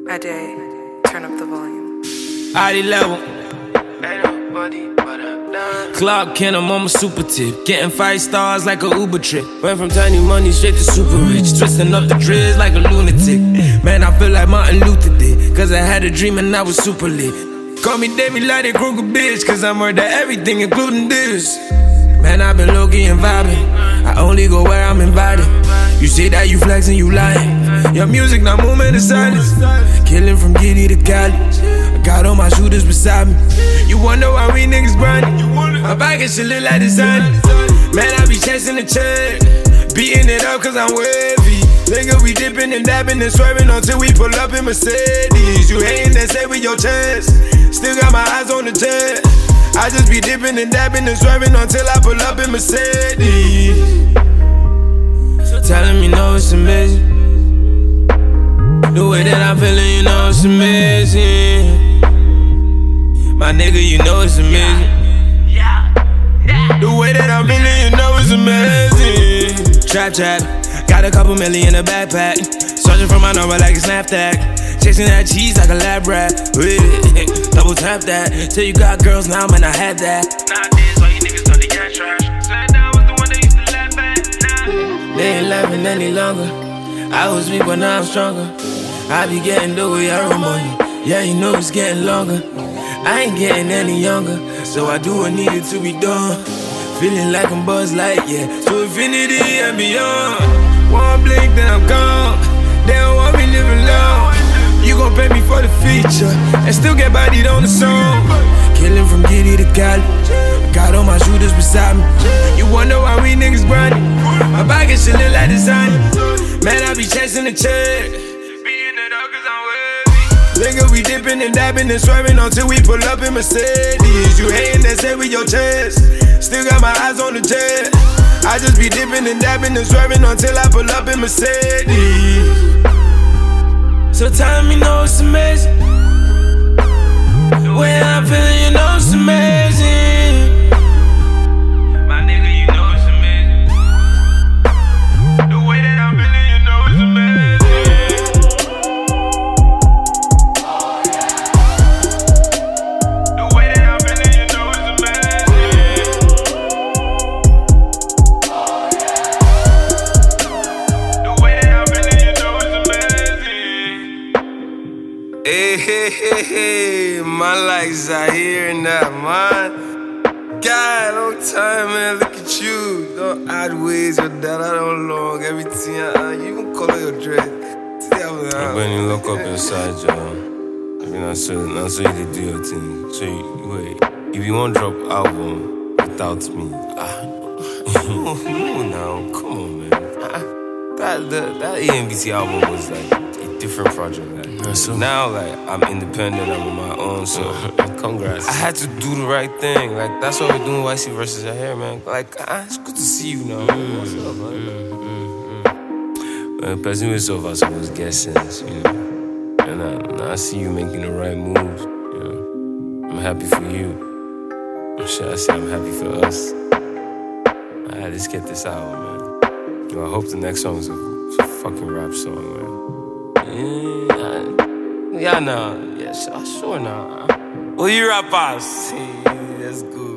Ade, turn up the volume. ID level. Clock in, I'm on my super tip. Getting 5 stars like a Uber trip. Went from tiny money straight to super rich. Twisting up the dreads like a lunatic. Man, I feel like Martin Luther did. Cause I had a dream and I was super lit. Call me David Lighty Kruger bitch. Cause I murder everything including this. Man, I've been low-key and vibing. I only go where I'm invited. You say that you flexing, you lying. Your music, not movement is silence. Killing from Giddy to Cali. I got all my shooters beside me. You wonder why we niggas grinding. My pocket shit look like designer. Man, I be chasing the check. Beating it up cause I'm wavy. Nigga, we dipping and dabbing and swerving until we pull up in Mercedes. You hating and say with your chest. Still got my eyes on the jet. I just be dipping and dabbing and swerving until I pull up in Mercedes. Telling me no, it's amazing. The way that I'm feeling, you know it's amazing. My nigga, you know it's amazing. The way that I'm feeling, you know it's amazing. Trap, got a couple million in a backpack. Searching for my number like a Snapchat. Chasing that cheese like a lab rat. Double tap that. Till you got girls now, man, I had that. Nowadays, all you niggas know they got trash. Slide down was the one that used to laugh at. They ain't laughing any longer. I was weak, but now I'm stronger. I be getting the way I run money. Yeah, you know it's getting longer. I ain't getting any younger, so I do what needed to be done. Feeling like I'm Buzz Lightyear, to infinity and beyond. One blink, then I'm gone. They don't want me living long. You gon' pay me for the feature and still get bodied on the song. Killing from Giddy to Cali. Got all my shooters beside me. You wonder why we niggas grinding. My pocket shit look like designer. Man, I be chasing the check. Beating it up cause I'm wavy. Nigga, we dipping and dabbing and swerving until we pull up in Mercedes. You hating and say with your chest. Still got my eyes on the jet. I just be dipping and dabbing and swerving until I pull up in Mercedes. So tell me, know it's amazing. The way I'm feeling, you know it's amazing. My nigga, you know it's amazing. The way that I'm feeling, you know it's amazing. The way that I'm feeling, you know it's amazing. The way that I'm feeling, you know it's amazing. Hey, my likes out here and that, man. God, long time, man. Look at you. Don't add ways your dad, I don't long. Everything, you even color your dread. When you look up inside, y'all, I mean, I saw you to do your thing. So, wait, if you want to drop album without me, no, now, come on, man. That EMBT album was like a different project. Like, so now, like, I'm independent, I'm on my own, so congrats. I had to do the right thing. Like, that's what we're doing, YC versus your hair, man. Like, it's good to see you now. What's up, man? Person myself, I was guessing, you know. And I see you making the right moves, you know. I'm happy for you. Should I say I'm happy for us? Let's get this out, man. You know, I hope the next song is a fucking rap song, man. Yeah, nah. Yeah, sure, nah. Well, you rappers. That's good.